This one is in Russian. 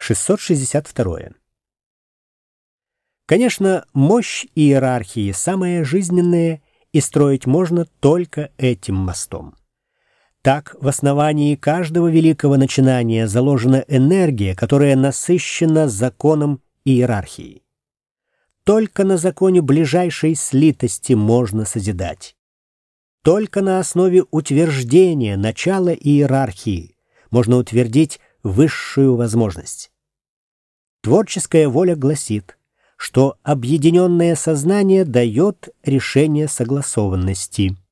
662. Конечно, мощь иерархии самая жизненная, и строить можно только этим мостом. Так, в основании каждого великого начинания заложена энергия, которая насыщена законом иерархии. Только на законе ближайшей слитости можно созидать. Только на основе утверждения начала иерархии можно утвердить высшую возможность. Творческая воля гласит, что объединенное сознание дает решение согласованности.